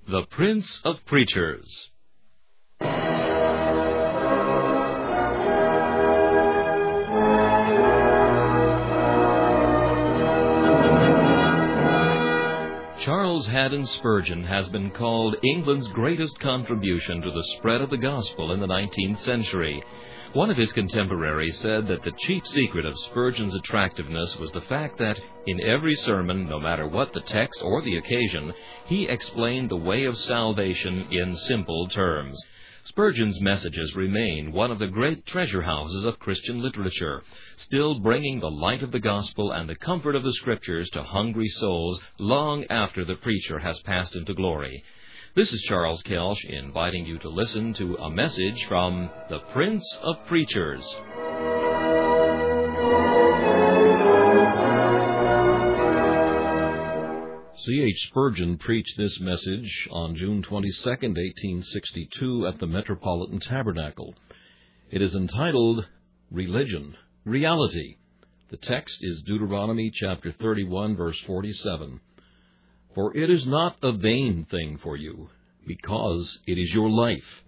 The Prince of Preachers. Charles Haddon Spurgeon has been called England's greatest contribution to the spread of the gospel in the 19th century. One of his contemporaries said that the chief secret of Spurgeon's attractiveness was the fact that in every sermon, no matter what the text or the occasion, he explained the way of salvation in simple terms. Spurgeon's messages remain one of the great treasure houses of Christian literature, still bringing the light of the gospel and the comfort of the Scriptures to hungry souls long after the preacher has passed into glory. This is Charles Kelsch inviting you to listen to a message from the Prince of Preachers. C.H. Spurgeon preached this message on June 22, 1862, at the Metropolitan Tabernacle. It is entitled, Religion, Reality. The text is Deuteronomy chapter 31, verse 47. For it is not a vain thing for you, because it is your life.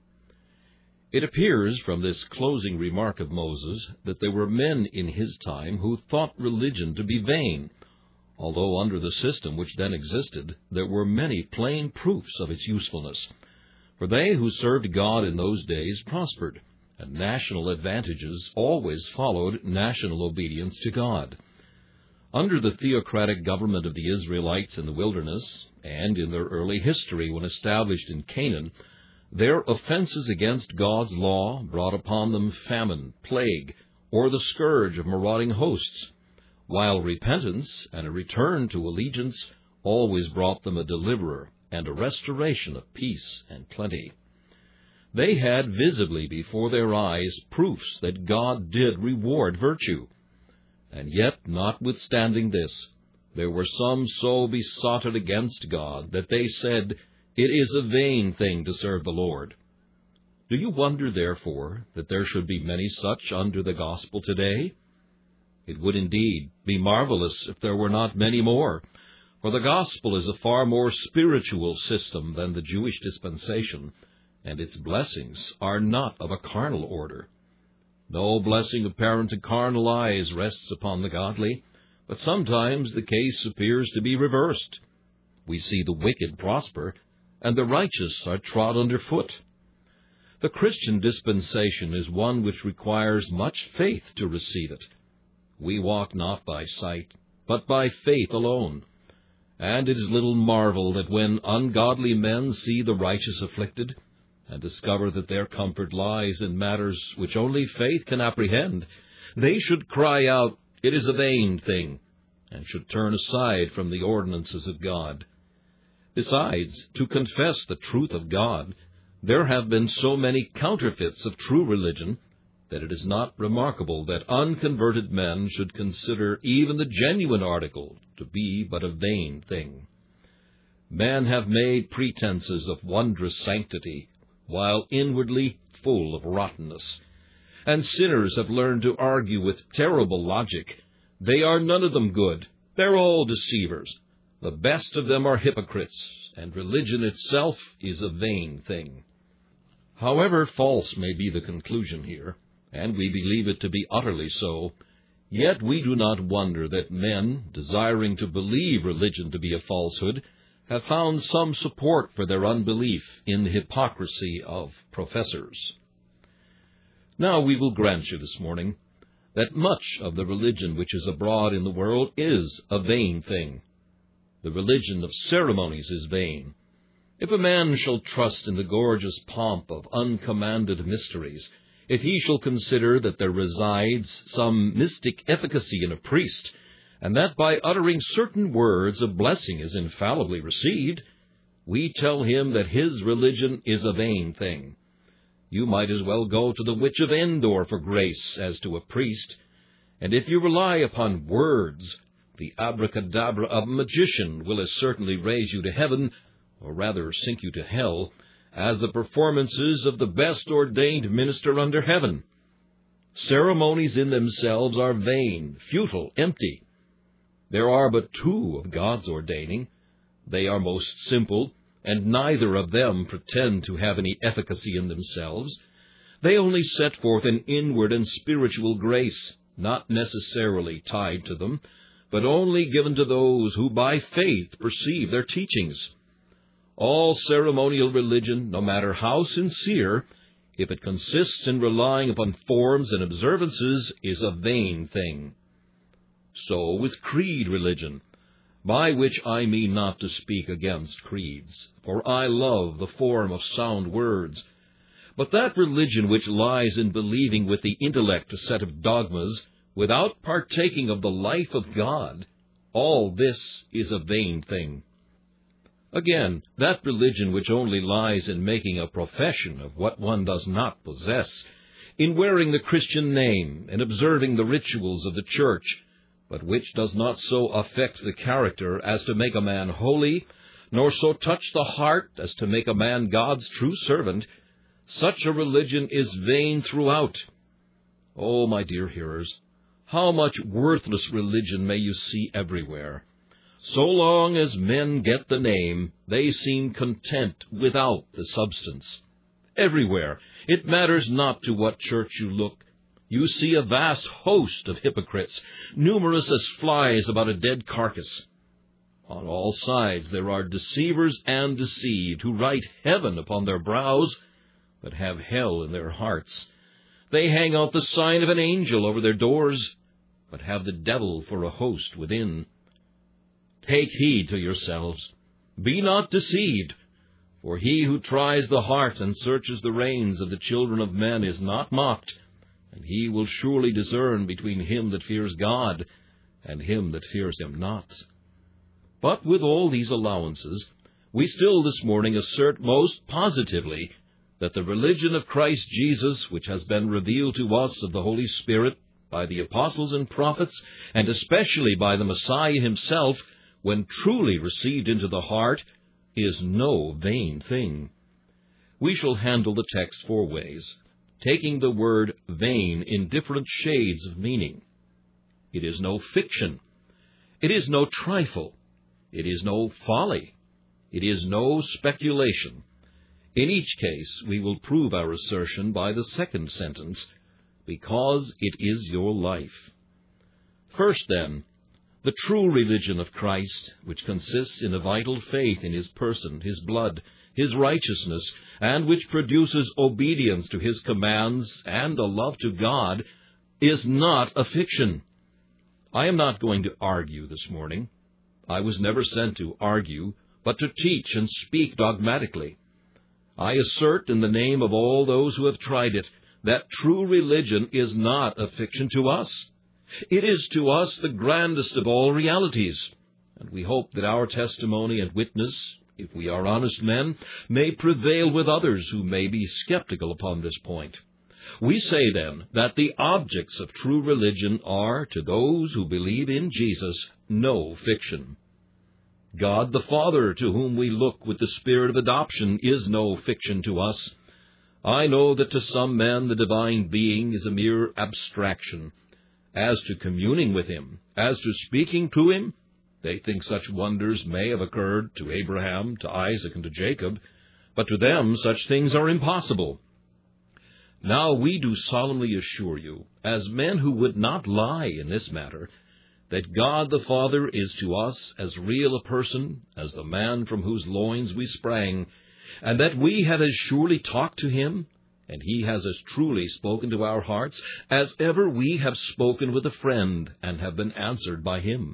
It appears from this closing remark of Moses that there were men in his time who thought religion to be vain, although under the system which then existed, there were many plain proofs of its usefulness. For they who served God in those days prospered, and national advantages always followed national obedience to God. Under the theocratic government of the Israelites in the wilderness, and in their early history when established in Canaan, their offenses against God's law brought upon them famine, plague, or the scourge of marauding hosts, while repentance and a return to allegiance always brought them a deliverer and a restoration of peace and plenty. They had visibly before their eyes proofs that God did reward virtue. And yet, notwithstanding this, there were some so besotted against God that they said, "It is a vain thing to serve the Lord." Do you wonder, therefore, that there should be many such under the gospel today? It would indeed be marvelous if there were not many more, for the gospel is a far more spiritual system than the Jewish dispensation, and its blessings are not of a carnal order. No blessing apparent to carnal eyes rests upon the godly, but sometimes the case appears to be reversed. We see the wicked prosper, and the righteous are trod under foot. The Christian dispensation is one which requires much faith to receive it. We walk not by sight, but by faith alone. And it is little marvel that when ungodly men see the righteous afflicted, and discover that their comfort lies in matters which only faith can apprehend, they should cry out, "It is a vain thing," and should turn aside from the ordinances of God. Besides, to confess the truth of God, there have been so many counterfeits of true religion that it is not remarkable that unconverted men should consider even the genuine article to be but a vain thing. Men have made pretenses of wondrous sanctity, while inwardly full of rottenness. And sinners have learned to argue with terrible logic. They are none of them good. They're all deceivers. The best of them are hypocrites, and religion itself is a vain thing. However false may be the conclusion here, and we believe it to be utterly so, yet we do not wonder that men, desiring to believe religion to be a falsehood, have found some support for their unbelief in the hypocrisy of professors. Now we will grant you this morning that much of the religion which is abroad in the world is a vain thing. The religion of ceremonies is vain. If a man shall trust in the gorgeous pomp of uncommanded mysteries, if he shall consider that there resides some mystic efficacy in a priest, and that by uttering certain words a blessing is infallibly received, we tell him that his religion is a vain thing. You might as well go to the Witch of Endor for grace as to a priest, and if you rely upon words, the abracadabra of a magician will as certainly raise you to heaven, or rather sink you to hell, as the performances of the best ordained minister under heaven. Ceremonies in themselves are vain, futile, empty. There are but two of God's ordaining. They are most simple, and neither of them pretend to have any efficacy in themselves. They only set forth an inward and spiritual grace, not necessarily tied to them, but only given to those who by faith perceive their teachings. All ceremonial religion, no matter how sincere, if it consists in relying upon forms and observances, is a vain thing. So with creed religion, by which I mean not to speak against creeds, for I love the form of sound words, but that religion which lies in believing with the intellect a set of dogmas, without partaking of the life of God, all this is a vain thing. Again, that religion which only lies in making a profession of what one does not possess, in wearing the Christian name and observing the rituals of the church, but which does not so affect the character as to make a man holy, nor so touch the heart as to make a man God's true servant, such a religion is vain throughout. Oh, my dear hearers, how much worthless religion may you see everywhere! So long as men get the name, they seem content without the substance. Everywhere, it matters not to what church you look, you see a vast host of hypocrites, numerous as flies about a dead carcass. On all sides there are deceivers and deceived, who write heaven upon their brows, but have hell in their hearts. They hang out the sign of an angel over their doors, but have the devil for a host within. Take heed to yourselves. Be not deceived, for he who tries the heart and searches the reins of the children of men is not mocked, and he will surely discern between him that fears God and him that fears him not. But with all these allowances, we still this morning assert most positively that the religion of Christ Jesus, which has been revealed to us of the Holy Spirit by the apostles and prophets, and especially by the Messiah himself, when truly received into the heart, is no vain thing. We shall handle the text 4 ways, taking the word vain in different shades of meaning. It is no fiction. It is no trifle. It is no folly. It is no speculation. In each case, we will prove our assertion by the second sentence, because it is your life. First, then, the true religion of Christ, which consists in a vital faith in his person, his blood, his righteousness, and which produces obedience to his commands and a love to God, is not a fiction. I am not going to argue this morning. I was never sent to argue, but to teach and speak dogmatically. I assert in the name of all those who have tried it that true religion is not a fiction to us. It is to us the grandest of all realities, and we hope that our testimony and witness, if we are honest men, may prevail with others who may be skeptical upon this point. We say, then, that the objects of true religion are, to those who believe in Jesus, no fiction. God the Father, to whom we look with the spirit of adoption, is no fiction to us. I know that to some men the divine being is a mere abstraction. As to communing with him, as to speaking to him, they think such wonders may have occurred to Abraham, to Isaac, and to Jacob, but to them such things are impossible. Now we do solemnly assure you, as men who would not lie in this matter, that God the Father is to us as real a person as the man from whose loins we sprang, and that we have as surely talked to him, and he has as truly spoken to our hearts, as ever we have spoken with a friend and have been answered by him.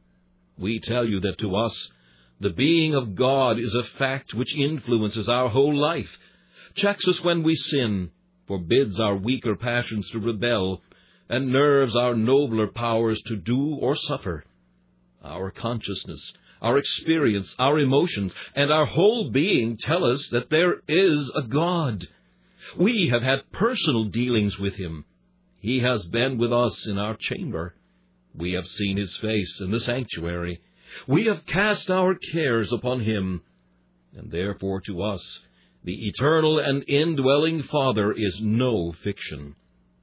We tell you that to us the being of God is a fact which influences our whole life, checks us when we sin, forbids our weaker passions to rebel, and nerves our nobler powers to do or suffer. Our consciousness, our experience, our emotions, and our whole being tell us that there is a God. We have had personal dealings with him. He has been with us in our chamber. We have seen his face in the sanctuary. We have cast our cares upon him. And therefore to us, the eternal and indwelling Father is no fiction.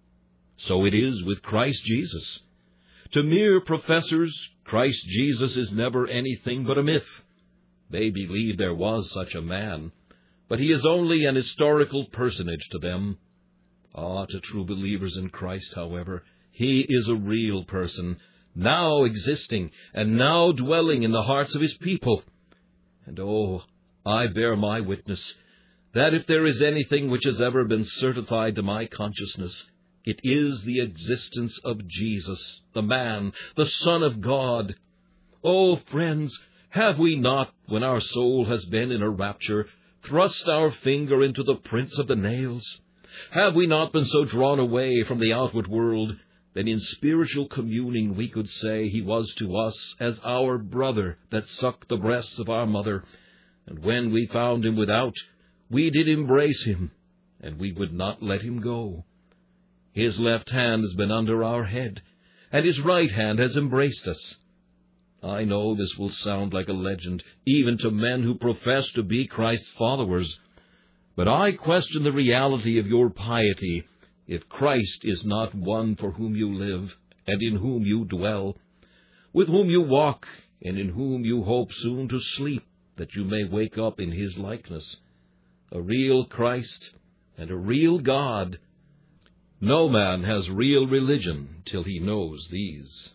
So it is with Christ Jesus. To mere professors, Christ Jesus is never anything but a myth. They believe there was such a man, but he is only an historical personage to them. To true believers in Christ, however, he is a real person, now existing and now dwelling in the hearts of his people. And I bear my witness that if there is anything which has ever been certified to my consciousness, it is the existence of Jesus, the man, the Son of God. Friends, have we not, when our soul has been in a rapture, thrust our finger into the prints of the nails? Have we not been so drawn away from the outward world that in spiritual communing we could say he was to us as our brother that sucked the breasts of our mother, and when we found him without, we did embrace him, and we would not let him go? His left hand has been under our head, and his right hand has embraced us. I know this will sound like a legend, even to men who profess to be Christ's followers, but I question the reality of your piety if Christ is not one for whom you live, and in whom you dwell, with whom you walk, and in whom you hope soon to sleep, that you may wake up in his likeness. A real Christ and a real God. No man has real religion till he knows these.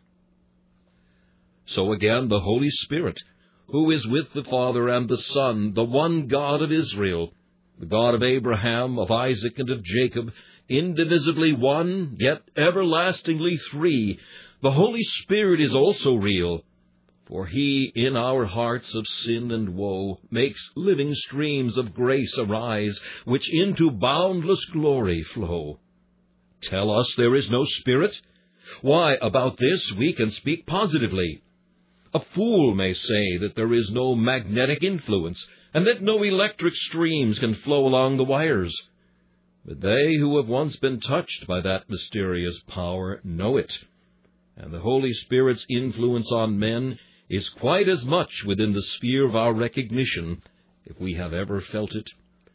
So again, the Holy Spirit, who is with the Father and the Son, the one God of Israel, the God of Abraham, of Isaac, and of Jacob, indivisibly one, yet everlastingly three, the Holy Spirit is also real, for he in our hearts of sin and woe makes living streams of grace arise, which into boundless glory flow. Tell us there is no Spirit? Why, about this we can speak positively. A fool may say that there is no magnetic influence, and that no electric streams can flow along the wires. But they who have once been touched by that mysterious power know it, and the Holy Spirit's influence on men is quite as much within the sphere of our recognition, if we have ever felt it,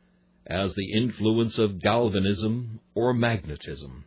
as the influence of galvanism or magnetism.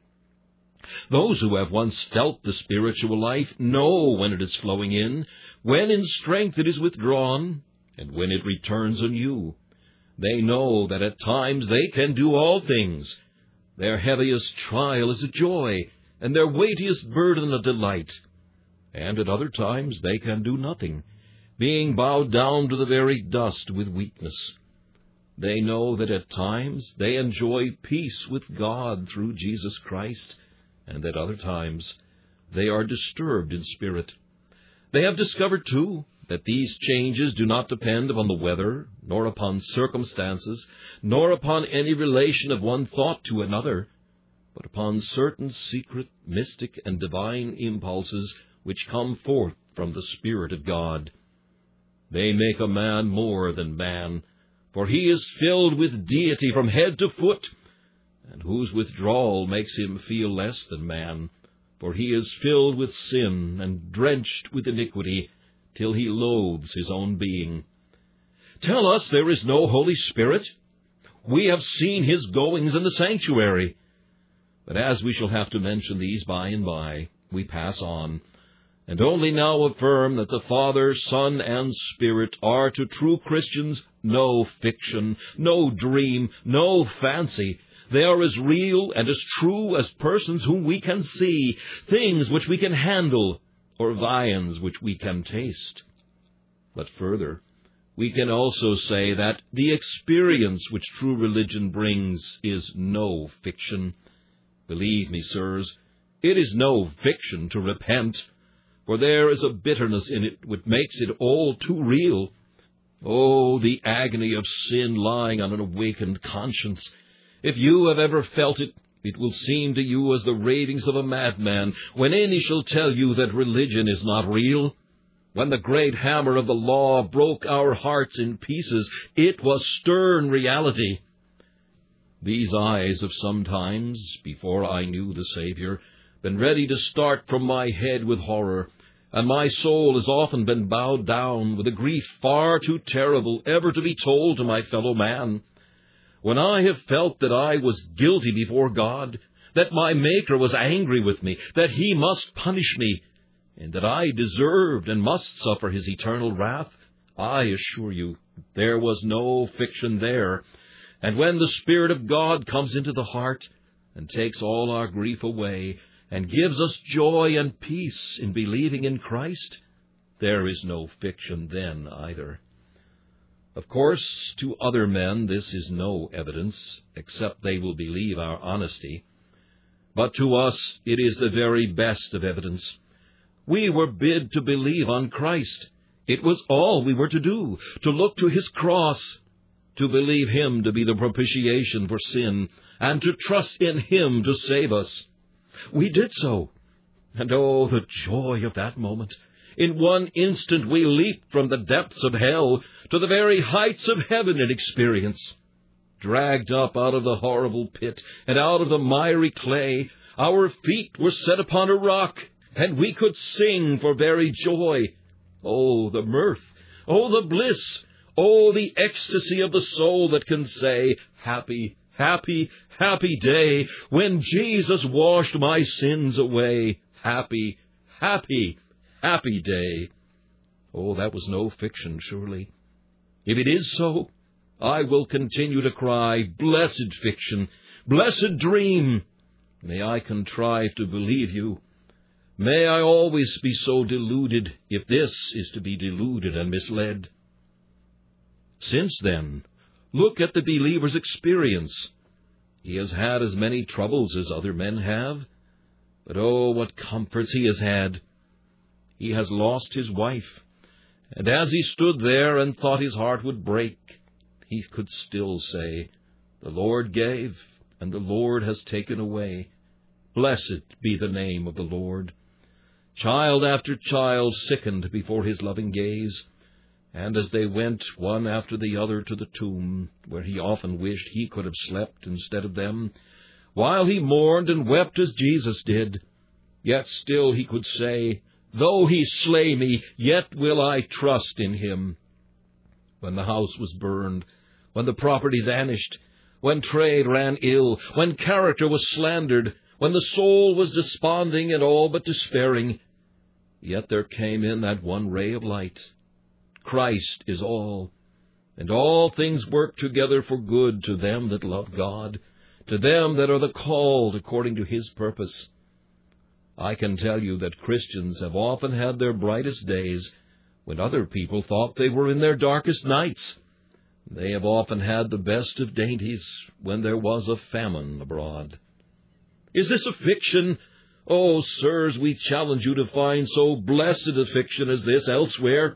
Those who have once felt the spiritual life know when it is flowing in, when in strength it is withdrawn, and when it returns anew. They know that at times they can do all things. Their heaviest trial is a joy, and their weightiest burden a delight. And at other times they can do nothing, being bowed down to the very dust with weakness. They know that at times they enjoy peace with God through Jesus Christ, and at other times they are disturbed in spirit. They have discovered, too, that these changes do not depend upon the weather, nor upon circumstances, nor upon any relation of one thought to another, but upon certain secret, mystic, and divine impulses which come forth from the Spirit of God. They make a man more than man, for he is filled with deity from head to foot, and whose withdrawal makes him feel less than man, for he is filled with sin and drenched with iniquity, till he loathes his own being. Tell us there is no Holy Spirit? We have seen his goings in the sanctuary. But as we shall have to mention these by and by, we pass on, and only now affirm that the Father, Son, and Spirit are to true Christians no fiction, no dream, no fancy. They are as real and as true as persons whom we can see, things which we can handle, or viands which we can taste. But further, we can also say that the experience which true religion brings is no fiction. Believe me, sirs, it is no fiction to repent, for there is a bitterness in it which makes it all too real. Oh, the agony of sin lying on an awakened conscience! If you have ever felt it, it will seem to you as the ravings of a madman when any shall tell you that religion is not real. When the great hammer of the law broke our hearts in pieces, it was stern reality. These eyes have sometimes, before I knew the Savior, been ready to start from my head with horror, and my soul has often been bowed down with a grief far too terrible ever to be told to my fellow man. When I have felt that I was guilty before God, that my Maker was angry with me, that he must punish me, and that I deserved and must suffer his eternal wrath, I assure you, there was no fiction there. And when the Spirit of God comes into the heart and takes all our grief away and gives us joy and peace in believing in Christ, there is no fiction then either. Of course, to other men this is no evidence, except they will believe our honesty. But to us it is the very best of evidence. We were bid to believe on Christ. It was all we were to do, to look to His cross, to believe Him to be the propitiation for sin, and to trust in Him to save us. We did so, and oh, the joy of that moment! In one instant we leaped from the depths of hell to the very heights of heaven in experience. Dragged up out of the horrible pit and out of the miry clay, our feet were set upon a rock, and we could sing for very joy. Oh, the mirth! Oh, the bliss! Oh, the ecstasy of the soul that can say, "Happy, happy, happy day, when Jesus washed my sins away. Happy, happy, happy day." Oh, that was no fiction, surely. If it is so, I will continue to cry, "Blessed fiction, blessed dream." May I contrive to believe you. May I always be so deluded, if this is to be deluded and misled. Since then, look at the believer's experience. He has had as many troubles as other men have, but oh, what comforts he has had. He has lost his wife, and as he stood there and thought his heart would break, he could still say, "The Lord gave, and the Lord has taken away. Blessed be the name of the Lord." Child after child sickened before his loving gaze, and as they went one after the other to the tomb, where he often wished he could have slept instead of them, while he mourned and wept as Jesus did, yet still he could say, "Though he slay me, yet will I trust in him." When the house was burned, when the property vanished, when trade ran ill, when character was slandered, when the soul was desponding and all but despairing, yet there came in that one ray of light. Christ is all, and all things work together for good to them that love God, to them that are the called according to His purpose. I can tell you that Christians have often had their brightest days when other people thought they were in their darkest nights. They have often had the best of dainties when there was a famine abroad. Is this a fiction? Oh, sirs, we challenge you to find so blessed a fiction as this elsewhere.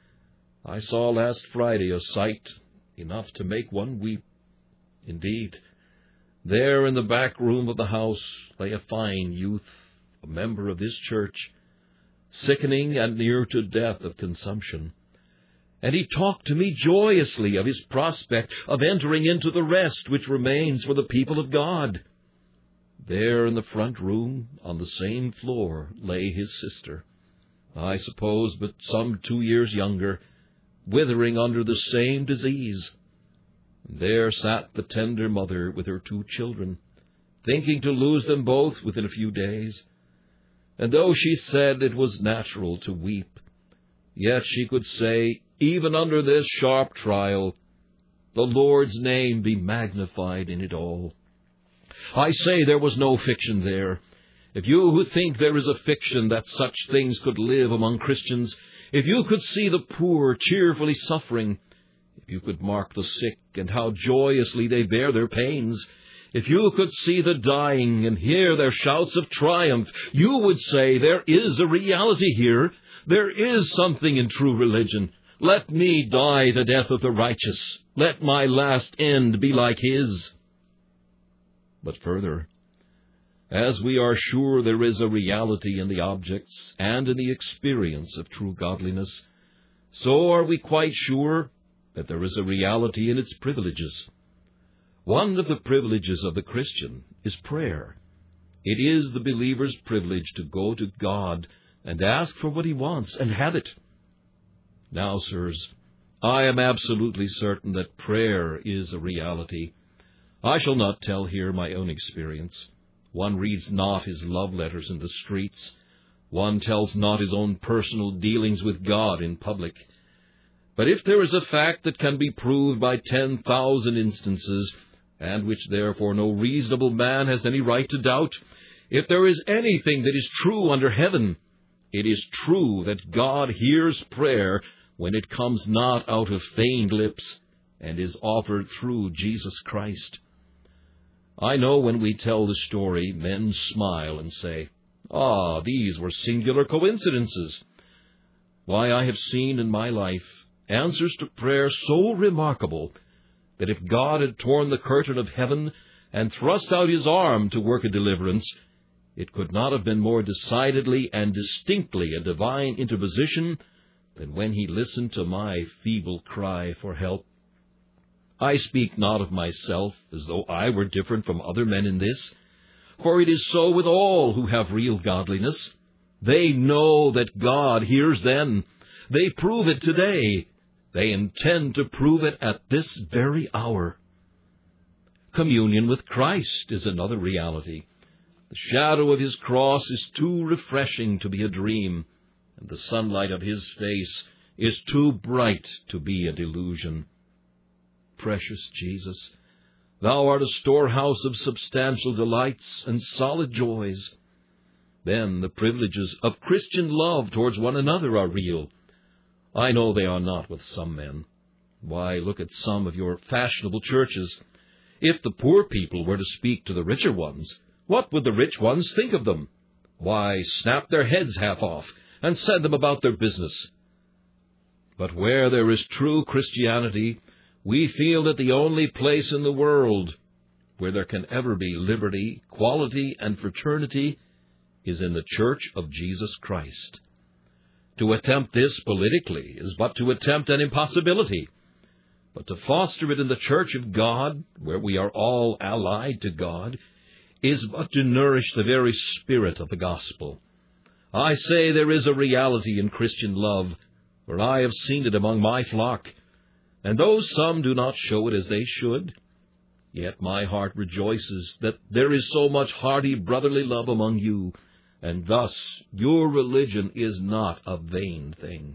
I saw last Friday a sight enough to make one weep. Indeed, there in the back room of the house lay a fine youth, a member of this church, sickening and near to death of consumption. And he talked to me joyously of his prospect of entering into the rest which remains for the people of God. There in the front room, on the same floor, lay his sister, I suppose but some 2 years younger, withering under the same disease. There sat the tender mother with her 2 children, thinking to lose them both within a few days. And though she said it was natural to weep, yet she could say, even under this sharp trial, "The Lord's name be magnified in it all." I say there was no fiction there. If you who think there is a fiction that such things could live among Christians, if you could see the poor cheerfully suffering, if you could mark the sick and how joyously they bear their pains, if you could see the dying and hear their shouts of triumph, you would say there is a reality here. There is something in true religion. Let me die the death of the righteous. Let my last end be like his. But further, as we are sure there is a reality in the objects and in the experience of true godliness, so are we quite sure that there is a reality in its privileges. One of the privileges of the Christian is prayer. It is the believer's privilege to go to God and ask for what he wants and have it. Now, sirs, I am absolutely certain that prayer is a reality. I shall not tell here my own experience. One reads not his love letters in the streets. One tells not his own personal dealings with God in public. But if there is a fact that can be proved by 10,000 instances, and which therefore no reasonable man has any right to doubt, if there is anything that is true under heaven, it is true that God hears prayer when it comes not out of feigned lips, and is offered through Jesus Christ. I know when we tell the story, men smile and say, "Ah, these were singular coincidences." Why, I have seen in my life answers to prayer so remarkable that if God had torn the curtain of heaven and thrust out his arm to work a deliverance, it could not have been more decidedly and distinctly a divine interposition than when he listened to my feeble cry for help. I speak not of myself as though I were different from other men in this, for it is so with all who have real godliness. They know that God hears them. They prove it today. They intend to prove it at this very hour. Communion with Christ is another reality. The shadow of his cross is too refreshing to be a dream, and the sunlight of his face is too bright to be a delusion. Precious Jesus, thou art a storehouse of substantial delights and solid joys. Then the privileges of Christian love towards one another are real. I know they are not with some men. Why, look at some of your fashionable churches. If the poor people were to speak to the richer ones, what would the rich ones think of them? Why, snap their heads half off and send them about their business. But where there is true Christianity, we feel that the only place in the world where there can ever be liberty, equality, and fraternity is in the Church of Jesus Christ. To attempt this politically is but to attempt an impossibility. But to foster it in the Church of God, where we are all allied to God, is but to nourish the very spirit of the gospel. I say there is a reality in Christian love, for I have seen it among my flock. And though some do not show it as they should, yet my heart rejoices that there is so much hearty brotherly love among you, and thus your religion is not a vain thing.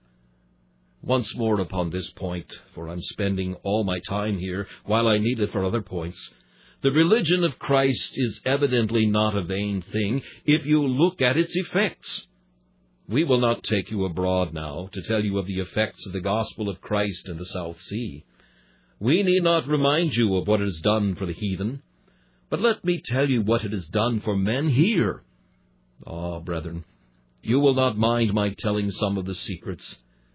Once more upon this point, for I'm spending all my time here, while I need it for other points. The religion of Christ is evidently not a vain thing if you look at its effects. We will not take you abroad now to tell you of the effects of the gospel of Christ in the South Sea. We need not remind you of what it has done for the heathen, but let me tell you what it has done for men here. Ah, brethren, you will not mind my telling some of the secrets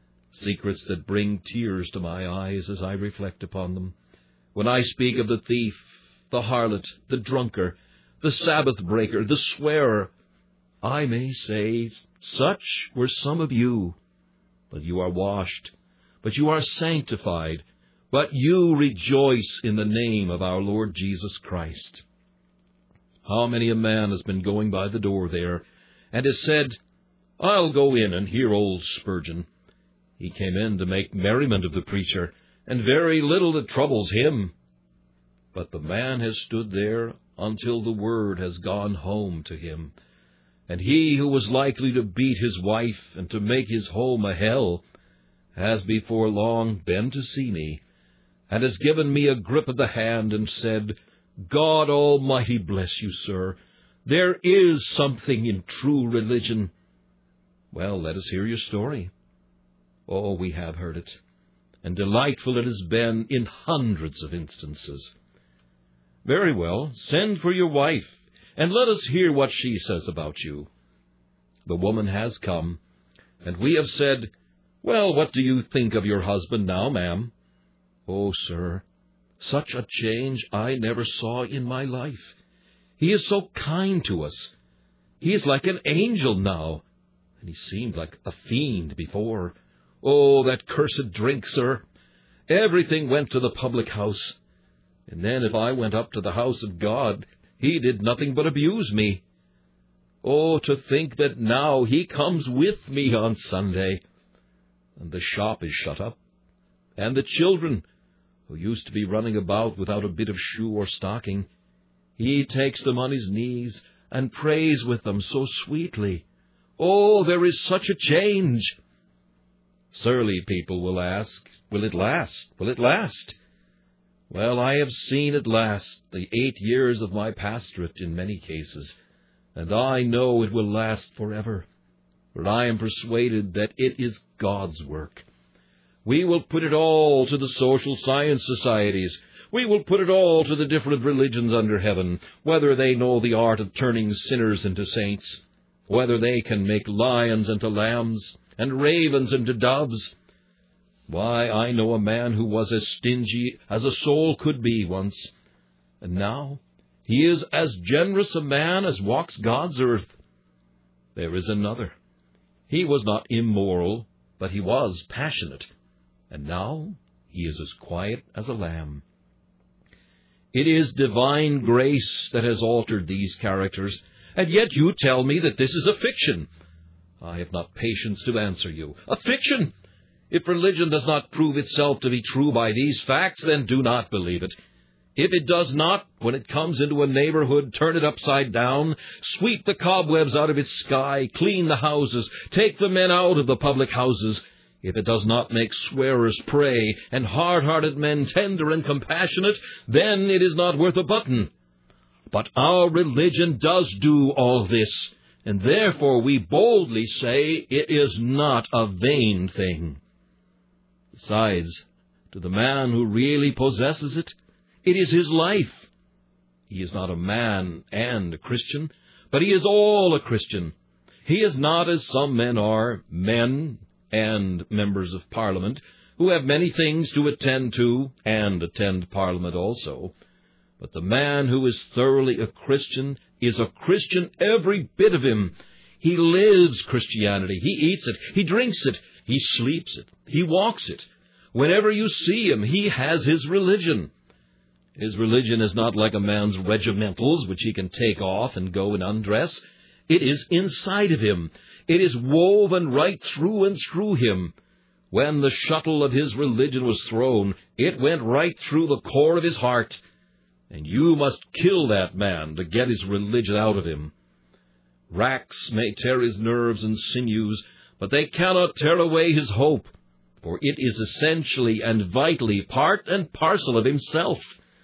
that bring tears to my eyes as I reflect upon them. When I speak of the thief, the harlot, the drunkard, the Sabbath breaker, the swearer, I may say, such were some of you. But you are washed, but you are sanctified, but you rejoice in the name of our Lord Jesus Christ. How many a man has been going by the door there, and has said, I'll go in and hear old Spurgeon. He came in to make merriment of the preacher, and very little that troubles him. But the man has stood there until the word has gone home to him. And he who was likely to beat his wife and to make his home a hell has before long been to see me, and has given me a grip of the hand and said, God Almighty bless you, sir. There is something in true religion. Well, let us hear your story. Oh, we have heard it, and delightful it has been in hundreds of instances. Very well, send for your wife, and let us hear what she says about you. The woman has come, and we have said, Well, what do you think of your husband now, ma'am? Oh, sir, such a change I never saw in my life. He is so kind to us. He is like an angel now, and he seemed like a fiend before. Oh, that cursed drink, sir. Everything went to the public house. And then if I went up to the house of God, he did nothing but abuse me. Oh, to think that now he comes with me on Sunday, and the shop is shut up, and the children, who used to be running about without a bit of shoe or stocking, he takes them on his knees and prays with them so sweetly. Oh, there is such a change. Surly people will ask, will it last? Will it last? Well, I have seen it last the 8 years of my pastorate in many cases, and I know it will last forever, for I am persuaded that it is God's work. We will put it all to the social science societies. We will put it all to the different religions under heaven, whether they know the art of turning sinners into saints, whether they can make lions into lambs, and ravens into doves. Why, I know a man who was as stingy as a soul could be once, and now he is as generous a man as walks God's earth. There is another. He was not immoral, but he was passionate, and now he is as quiet as a lamb. It is divine grace that has altered these characters, and yet you tell me that this is a fiction. I have not patience to answer you. A fiction! If religion does not prove itself to be true by these facts, then do not believe it. If it does not, when it comes into a neighborhood, turn it upside down, sweep the cobwebs out of its sky, clean the houses, take the men out of the public houses. If it does not make swearers pray, and hard-hearted men tender and compassionate, then it is not worth a button. But our religion does do all this, and therefore we boldly say it is not a vain thing. Besides, to the man who really possesses it, it is his life. He is not a man and a Christian, but he is all a Christian. He is not, as some men are, men and members of Parliament, who have many things to attend to, and attend Parliament also. But the man who is thoroughly a Christian is a Christian, every bit of him. He lives Christianity. He eats it. He drinks it. He sleeps it. He walks it. Whenever you see him, he has his religion. His religion is not like a man's regimentals, which he can take off and go and undress. It is inside of him. It is woven right through and through him. When the shuttle of his religion was thrown, it went right through the core of his heart. And you must kill that man to get his religion out of him. Racks may tear his nerves and sinews, but they cannot tear away his hope, for it is essentially and vitally part and parcel of himself.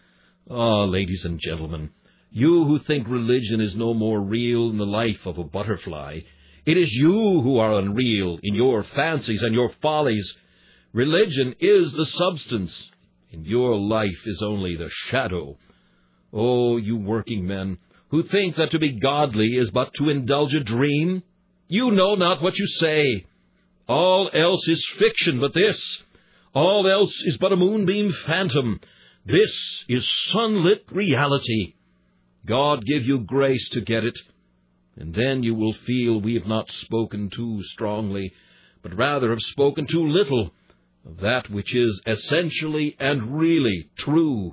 Ah, ladies and gentlemen, you who think religion is no more real than the life of a butterfly, it is you who are unreal in your fancies and your follies. Religion is the substance, and your life is only the shadow. Oh, you working men, who think that to be godly is but to indulge a dream, you know not what you say. All else is fiction but this. All else is but a moonbeam phantom. This is sunlit reality. God give you grace to get it, and then you will feel we have not spoken too strongly, but rather have spoken too little of that which is essentially and really true.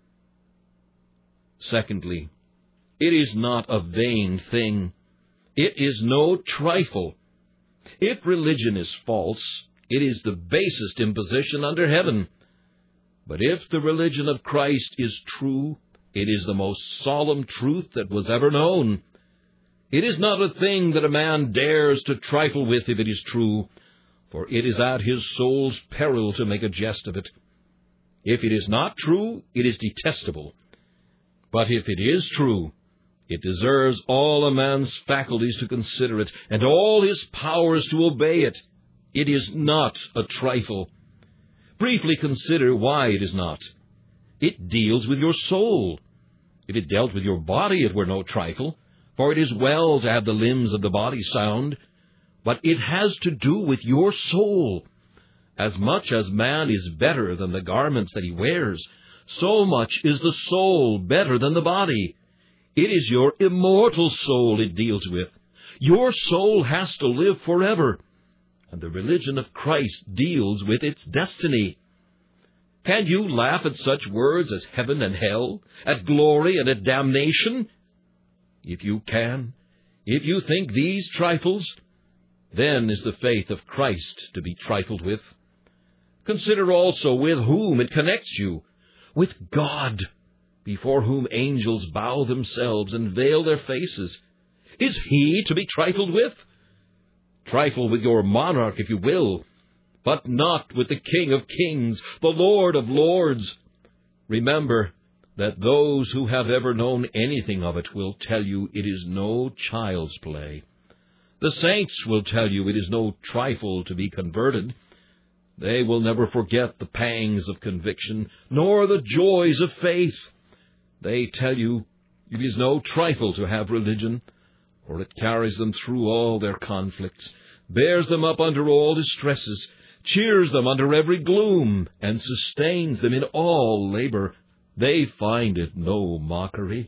Secondly, it is not a vain thing. It is no trifle. If religion is false, it is the basest imposition under heaven. But if the religion of Christ is true, it is the most solemn truth that was ever known. It is not a thing that a man dares to trifle with if it is true, for it is at his soul's peril to make a jest of it. If it is not true, it is detestable. But if it is true, it deserves all a man's faculties to consider it, and all his powers to obey it. It is not a trifle. Briefly consider why it is not. It deals with your soul. If it dealt with your body, it were no trifle, for it is well to have the limbs of the body sound. But it has to do with your soul. As much as man is better than the garments that he wears, so much is the soul better than the body. It is your immortal soul it deals with. Your soul has to live forever, and the religion of Christ deals with its destiny. Can you laugh at such words as heaven and hell, at glory and at damnation? If you can, if you think these trifles, then is the faith of Christ to be trifled with. Consider also with whom it connects you. With God, before whom angels bow themselves and veil their faces. Is he to be trifled with? Trifle with your monarch if you will, but not with the King of Kings, the Lord of Lords. Remember that those who have ever known anything of it will tell you it is no child's play. The saints will tell you it is no trifle to be converted. They will never forget the pangs of conviction, nor the joys of faith. They tell you it is no trifle to have religion, for it carries them through all their conflicts, bears them up under all distresses, cheers them under every gloom, and sustains them in all labor. They find it no mockery.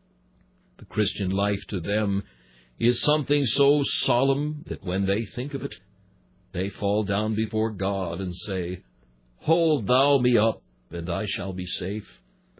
The Christian life to them is something so solemn that when they think of it, they fall down before God and say, "Hold thou me up, and I shall be safe."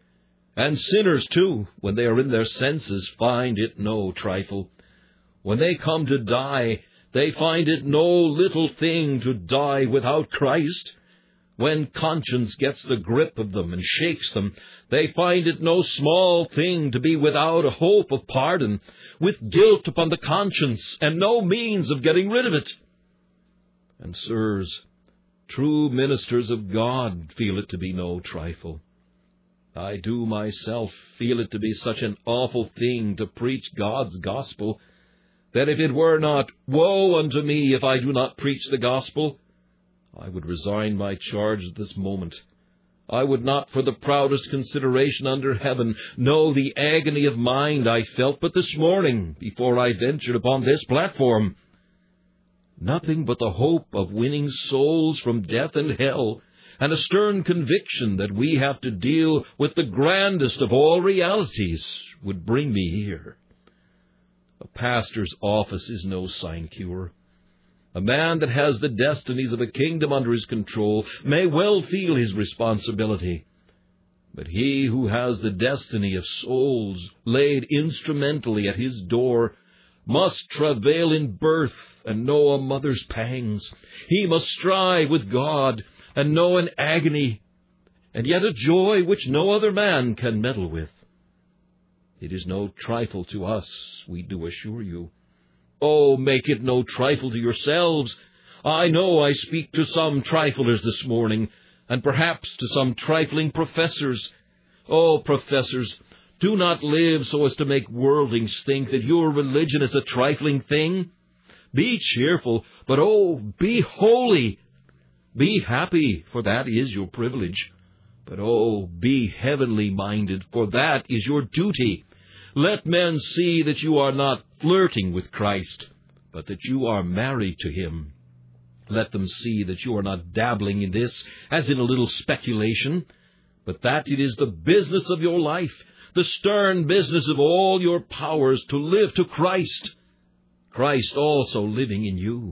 And sinners, too, when they are in their senses, find it no trifle. When they come to die, they find it no little thing to die without Christ. When conscience gets the grip of them and shakes them, they find it no small thing to be without a hope of pardon, with guilt upon the conscience, and no means of getting rid of it. And, sirs, true ministers of God feel it to be no trifle. I do myself feel it to be such an awful thing to preach God's gospel, that if it were not, woe unto me if I do not preach the gospel, I would resign my charge this moment. I would not for the proudest consideration under heaven know the agony of mind I felt but this morning before I ventured upon this platform. Nothing but the hope of winning souls from death and hell, and a stern conviction that we have to deal with the grandest of all realities, would bring me here. A pastor's office is no sinecure. A man that has the destinies of a kingdom under his control may well feel his responsibility. But he who has the destiny of souls laid instrumentally at his door must travail in birth and know a mother's pangs. He must strive with God and know an agony, and yet a joy which no other man can meddle with. It is no trifle to us, we do assure you. Oh, make it no trifle to yourselves. I know I speak to some triflers this morning, and perhaps to some trifling professors. Oh, professors, do not live so as to make worldlings think that your religion is a trifling thing. Be cheerful, but oh, be holy. Be happy, for that is your privilege. But oh, be heavenly minded, for that is your duty. Let men see that you are not flirting with Christ, but that you are married to Him. Let them see that you are not dabbling in this as in a little speculation, but that it is the business of your life, the stern business of all your powers to live to Christ, Christ also living in you.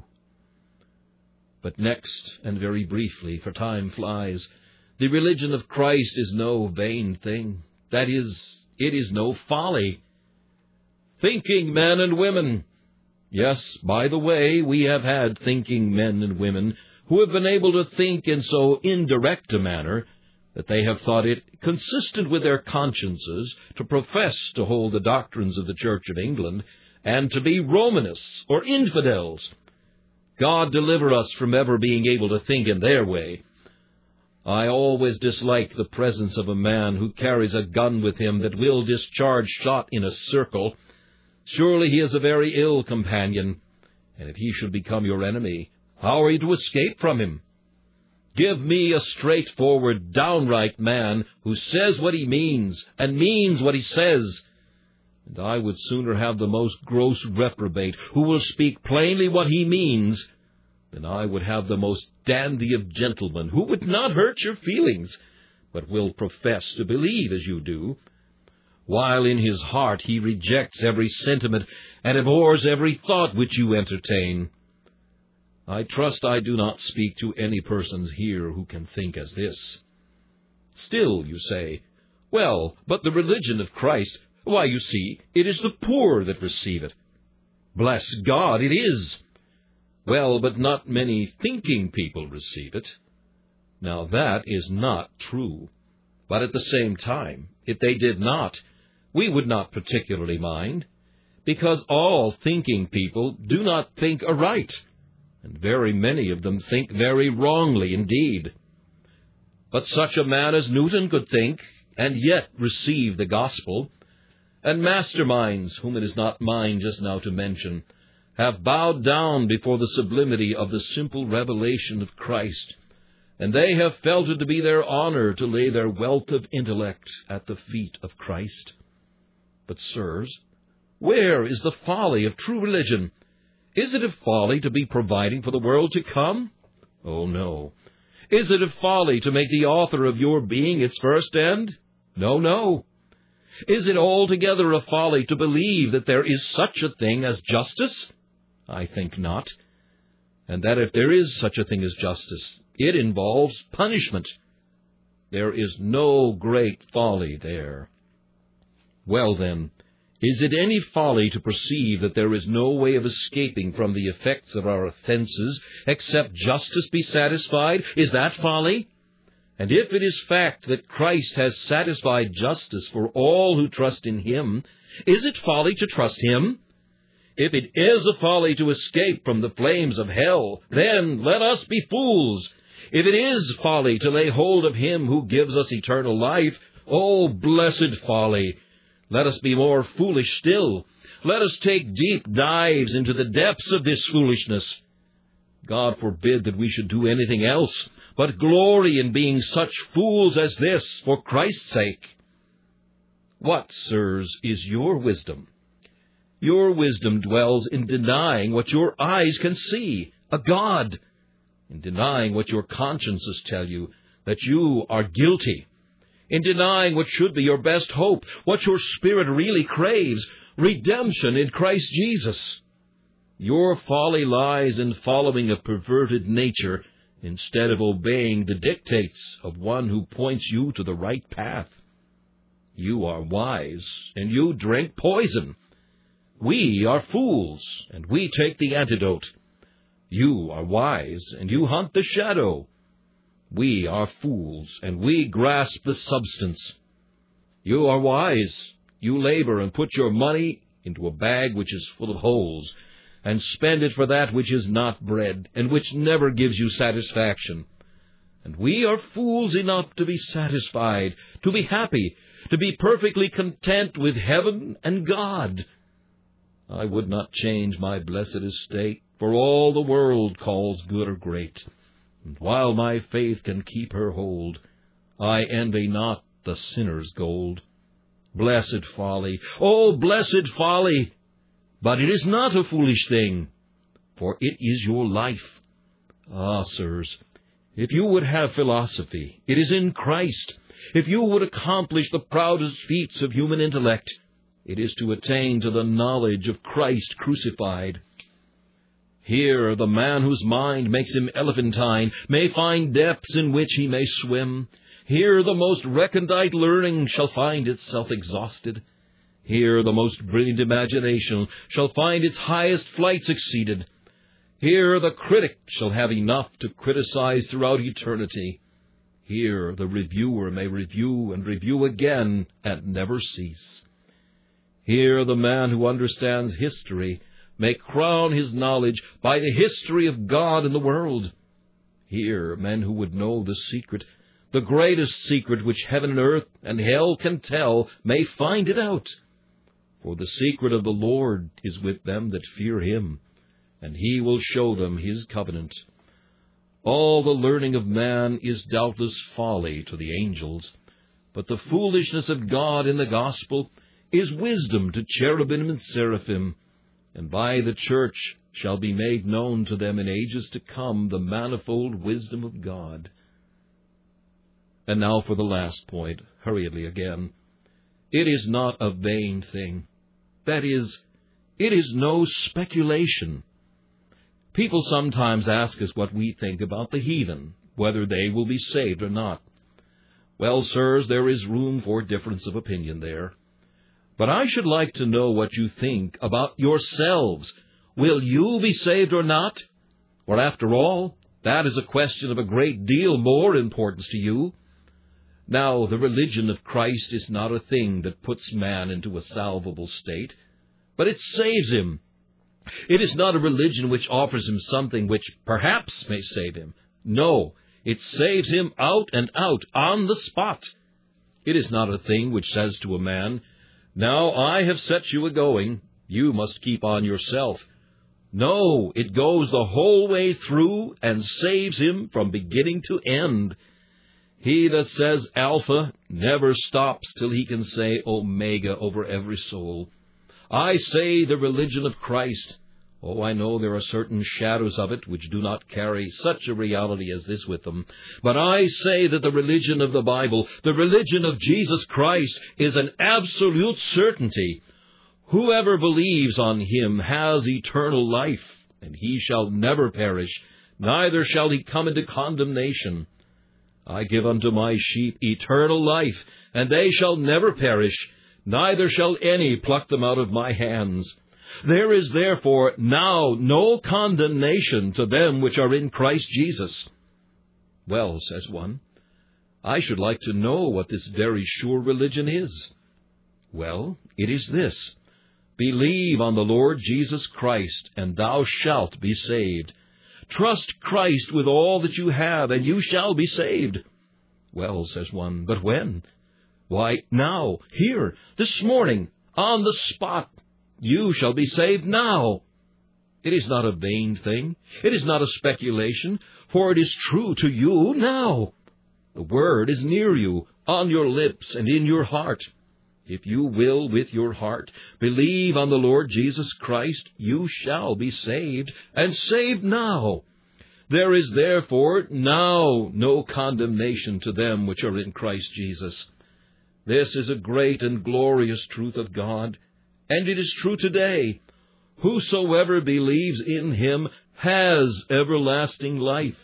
But next, and very briefly, for time flies, the religion of Christ is no vain thing. That is, it is no folly. Thinking men and women. Yes, by the way, we have had thinking men and women who have been able to think in so indirect a manner that they have thought it consistent with their consciences to profess to hold the doctrines of the Church of England and to be Romanists or infidels. God deliver us from ever being able to think in their way. I always dislike the presence of a man who carries a gun with him that will discharge shot in a circle. Surely he is a very ill companion, and if he should become your enemy, how are you to escape from him? Give me a straightforward, downright man who says what he means and means what he says, and I would sooner have the most gross reprobate who will speak plainly what he means than I would have the most dandy of gentlemen who would not hurt your feelings, but will profess to believe as you do, while in his heart he rejects every sentiment and abhors every thought which you entertain. I trust I do not speak to any persons here who can think as this. Still, you say, well, but the religion of Christ, why, you see, it is the poor that receive it. Bless God, it is. Well, but not many thinking people receive it. Now that is not true. But at the same time, if they did not, we would not particularly mind, because all thinking people do not think aright. and very many of them think very wrongly indeed. But such a man as Newton could think, and yet receive the gospel, and masterminds, whom it is not mine just now to mention, have bowed down before the sublimity of the simple revelation of Christ, and they have felt it to be their honor to lay their wealth of intellect at the feet of Christ. But, sirs, where is the folly of true religion? Is it a folly to be providing for the world to come? Oh, no. Is it a folly to make the author of your being its first end? No, no. Is it altogether a folly to believe that there is such a thing as justice? I think not. And that if there is such a thing as justice, it involves punishment. There is no great folly there. Well, then, is it any folly to perceive that there is no way of escaping from the effects of our offenses except justice be satisfied? Is that folly? And if it is fact that Christ has satisfied justice for all who trust in Him, is it folly to trust Him? If it is a folly to escape from the flames of hell, then let us be fools. If it is folly to lay hold of Him who gives us eternal life, oh, blessed folly! Let us be more foolish still. Let us take deep dives into the depths of this foolishness. God forbid that we should do anything else, but glory in being such fools as this for Christ's sake. What, sirs, is your wisdom? Your wisdom dwells in denying what your eyes can see, a God, in denying what your consciences tell you, that you are guilty, in denying what should be your best hope, what your spirit really craves, redemption in Christ Jesus. Your folly lies in following a perverted nature instead of obeying the dictates of one who points you to the right path. You are wise, and you drink poison. We are fools, and we take the antidote. You are wise, and you hunt the shadow. We are fools, and we grasp the substance. You are wise. You labor and put your money into a bag which is full of holes, and spend it for that which is not bread, and which never gives you satisfaction. And we are fools enough to be satisfied, to be happy, to be perfectly content with heaven and God. I would not change my blessed estate for all the world calls good or great. And while my faith can keep her hold, I envy not the sinner's gold. Blessed folly, oh, blessed folly! But it is not a foolish thing, for it is your life. Ah, sirs, if you would have philosophy, it is in Christ. If you would accomplish the proudest feats of human intellect, it is to attain to the knowledge of Christ crucified. Here the man whose mind makes him elephantine may find depths in which he may swim. Here the most recondite learning shall find itself exhausted. Here the most brilliant imagination shall find its highest flights exceeded. Here the critic shall have enough to criticize throughout eternity. Here the reviewer may review and review again and never cease. Here the man who understands history may crown his knowledge by the history of God and the world. Here men who would know the secret, the greatest secret which heaven and earth and hell can tell, may find it out. For the secret of the Lord is with them that fear Him, and He will show them His covenant. All the learning of man is doubtless folly to the angels, but the foolishness of God in the gospel is wisdom to cherubim and seraphim, and by the church shall be made known to them in ages to come the manifold wisdom of God. And now for the last point, hurriedly again. It is not a vain thing. That is, it is no speculation. People sometimes ask us what we think about the heathen, whether they will be saved or not. Well, sirs, there is room for difference of opinion there. But I should like to know what you think about yourselves. Will you be saved or not? Or after all, that is a question of a great deal more importance to you. Now, the religion of Christ is not a thing that puts man into a salvable state, but it saves him. It is not a religion which offers him something which perhaps may save him. No, it saves him out and out, on the spot. It is not a thing which says to a man, "Now I have set you a-going, you must keep on yourself." No, it goes the whole way through and saves him from beginning to end. He that says Alpha never stops till he can say Omega over every soul. I say the religion of Christ. Oh, I know there are certain shadows of it which do not carry such a reality as this with them. But I say that the religion of the Bible, the religion of Jesus Christ, is an absolute certainty. Whoever believes on him has eternal life, and he shall never perish, neither shall he come into condemnation. I give unto my sheep eternal life, and they shall never perish, neither shall any pluck them out of my hands. There is therefore now no condemnation to them which are in Christ Jesus. Well, says one, I should like to know what this very sure religion is. Well, it is this: believe on the Lord Jesus Christ, and thou shalt be saved. Trust Christ with all that you have, and you shall be saved. Well, says one, but when? Why, now, here, this morning, on the spot. You shall be saved now. It is not a vain thing. It is not a speculation, for it is true to you now. The word is near you, on your lips and in your heart. If you will with your heart believe on the Lord Jesus Christ, you shall be saved, and saved now. There is therefore now no condemnation to them which are in Christ Jesus. This is a great and glorious truth of God, and it is true today. Whosoever believes in him has everlasting life.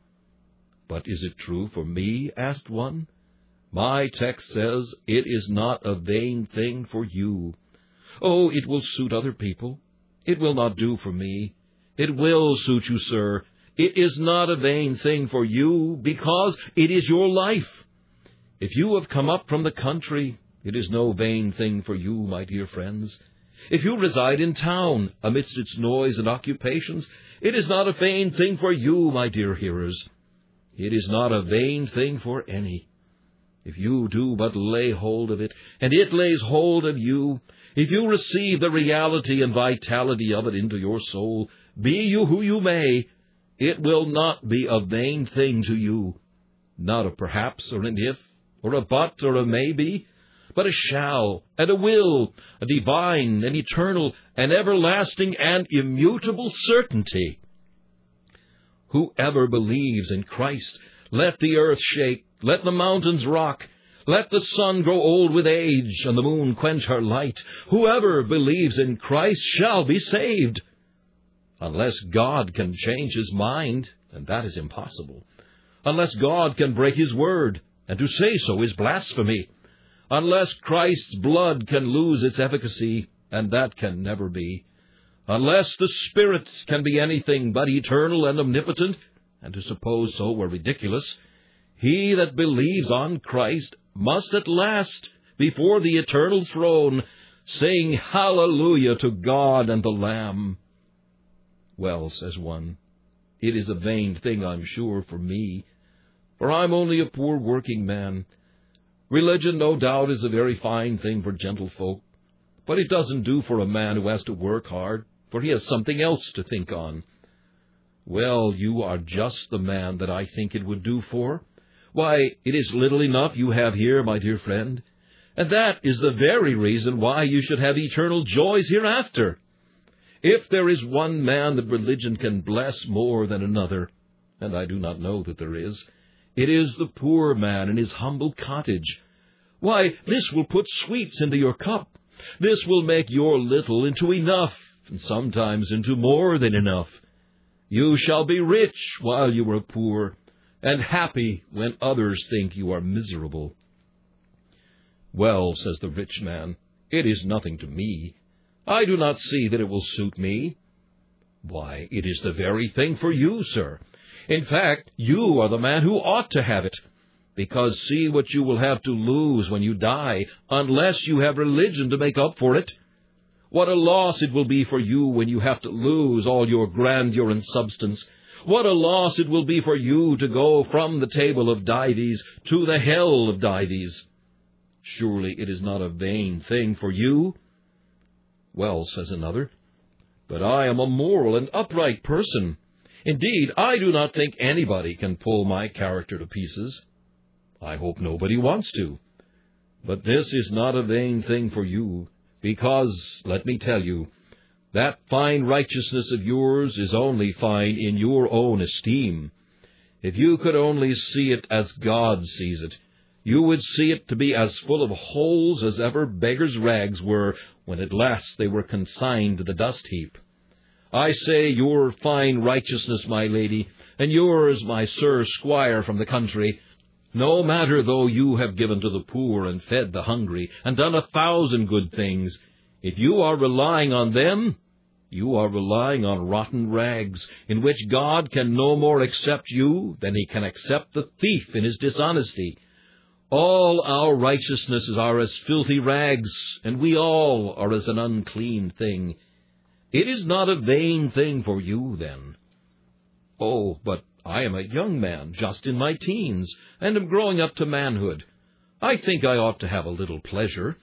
But is it true for me? Asked one. My text says it is not a vain thing for you. Oh, it will suit other people. It will not do for me. It will suit you, sir. It is not a vain thing for you, because it is your life. If you have come up from the country, it is no vain thing for you, my dear friends. If you reside in town, amidst its noise and occupations, it is not a vain thing for you, my dear hearers. It is not a vain thing for any. If you do but lay hold of it, and it lays hold of you, if you receive the reality and vitality of it into your soul, be you who you may, it will not be a vain thing to you. Not a perhaps or an if, or a but or a maybe, but a shall and a will, a divine and eternal and everlasting and immutable certainty. Whoever believes in Christ, let the earth shake, let the mountains rock, let the sun grow old with age, and the moon quench her light. Whoever believes in Christ shall be saved. Unless God can change his mind, and that is impossible. Unless God can break his word, and to say so is blasphemy. Unless Christ's blood can lose its efficacy, and that can never be. Unless the Spirit can be anything but eternal and omnipotent, and to suppose so were ridiculous, he that believes on Christ must at last, before the eternal throne, sing Hallelujah to God and the Lamb. Well, says one, it is a vain thing, I'm sure, for me, for I'm only a poor working man. Religion, no doubt, is a very fine thing for gentlefolk, but it doesn't do for a man who has to work hard, for he has something else to think on. Well, you are just the man that I think it would do for. Why, it is little enough you have here, my dear friend, and that is the very reason why you should have eternal joys hereafter. If there is one man that religion can bless more than another, and I do not know that there is, it is the poor man in his humble cottage. Why, this will put sweets into your cup. This will make your little into enough, and sometimes into more than enough. You shall be rich while you are poor, and happy when others think you are miserable. Well, says the rich man, it is nothing to me. I do not see that it will suit me. Why, it is the very thing for you, sir. In fact, you are the man who ought to have it, because see what you will have to lose when you die, unless you have religion to make up for it. What a loss it will be for you when you have to lose all your grandeur and substance. What a loss it will be for you to go from the table of Dives to the hell of Dives. Surely it is not a vain thing for you. Well, says another, but I am a moral and upright person. Indeed, I do not think anybody can pull my character to pieces. I hope nobody wants to. But this is not a vain thing for you, because, let me tell you, that fine righteousness of yours is only fine in your own esteem. If you could only see it as God sees it, you would see it to be as full of holes as ever beggars' rags were when at last they were consigned to the dust heap. I say your fine righteousness, my lady, and yours, my sir squire from the country, no matter though you have given to the poor and fed the hungry, and done 1,000 good things, if you are relying on them, you are relying on rotten rags, in which God can no more accept you than he can accept the thief in his dishonesty. All our righteousnesses are as filthy rags, and we all are as an unclean thing. It is not a vain thing for you, then. Oh, but I am a young man, just in my teens, and am growing up to manhood. I think I ought to have a little pleasure.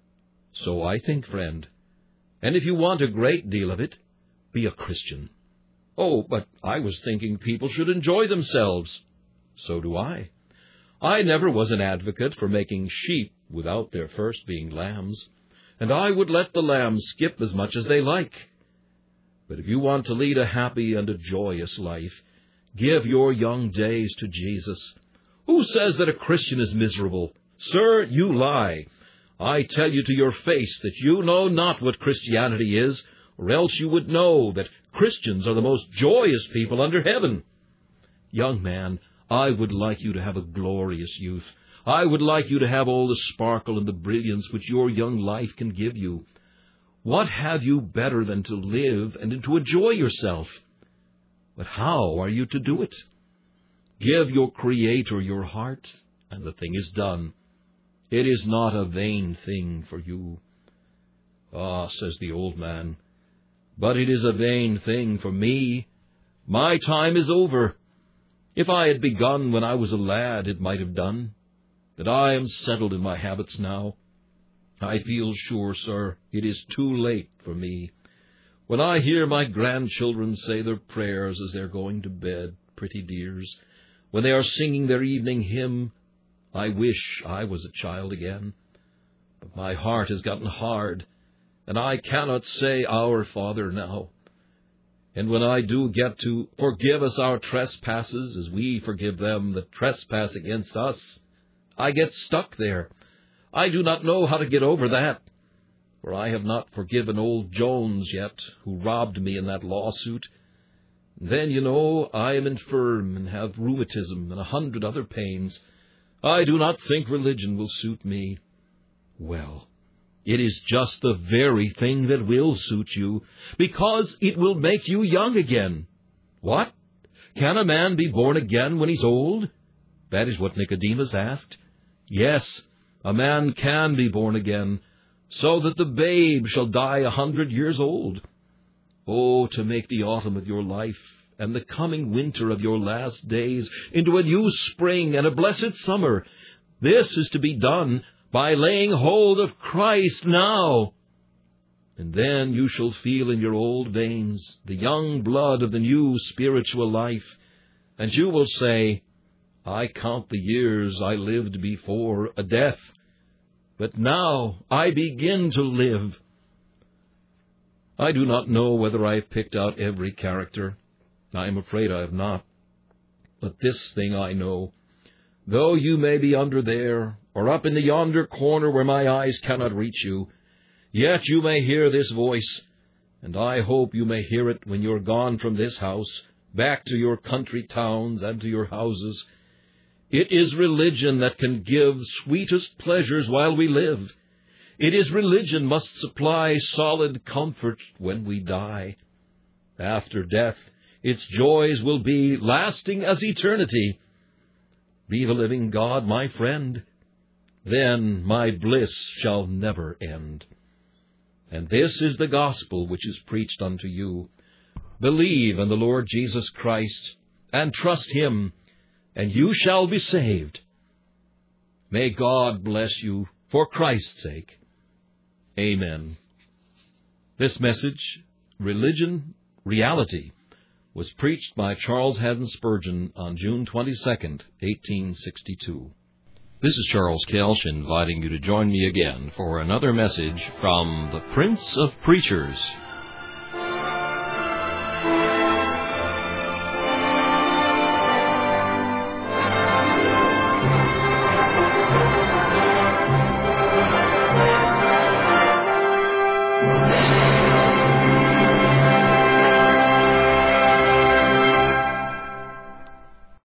So I think, friend. And if you want a great deal of it, be a Christian. Oh, but I was thinking people should enjoy themselves. So do I. I never was an advocate for making sheep without their first being lambs, and I would let the lambs skip as much as they like. But if you want to lead a happy and a joyous life, give your young days to Jesus. Who says that a Christian is miserable? Sir, you lie. I tell you to your face that you know not what Christianity is, or else you would know that Christians are the most joyous people under heaven. Young man, I would like you to have a glorious youth. I would like you to have all the sparkle and the brilliance which your young life can give you. What have you better than to live and to enjoy yourself? But how are you to do it? Give your Creator your heart, and the thing is done. It is not a vain thing for you. Ah, says the old man, but it is a vain thing for me. My time is over. If I had begun when I was a lad, it might have done. But I am settled in my habits now. I feel sure, sir, it is too late for me. When I hear my grandchildren say their prayers as they're going to bed, pretty dears, when they are singing their evening hymn, I wish I was a child again. But my heart has gotten hard, and I cannot say Our Father now. And when I do get to forgive us our trespasses as we forgive them that trespass against us, I get stuck there. I do not know how to get over that, for I have not forgiven old Jones yet, who robbed me in that lawsuit. And then, you know, I am infirm and have rheumatism and 100 other pains. I do not think religion will suit me. Well, it is just the very thing that will suit you, because it will make you young again. What? Can a man be born again when he's old? That is what Nicodemus asked. Yes, a man can be born again, so that the babe shall die 100 years old. Oh, to make the autumn of your life and the coming winter of your last days into a new spring and a blessed summer, this is to be done by laying hold of Christ now. And then you shall feel in your old veins the young blood of the new spiritual life, and you will say, I count the years I lived before a death, but now I begin to live. I do not know whether I have picked out every character. I am afraid I have not. But this thing I know, though you may be under there, or up in the yonder corner where my eyes cannot reach you, yet you may hear this voice, and I hope you may hear it when you are gone from this house, back to your country towns and to your houses. It is religion that can give sweetest pleasures while we live. It is religion must supply solid comfort when we die. After death, its joys will be lasting as eternity. Be the living God my friend. Then my bliss shall never end. And this is the gospel which is preached unto you. Believe in the Lord Jesus Christ, and trust him, and you shall be saved. May God bless you for Christ's sake. Amen. This message, Religion, Reality, was preached by Charles Haddon Spurgeon on June 22, 1862. This is Charles Kelsch inviting you to join me again for another message from the Prince of Preachers,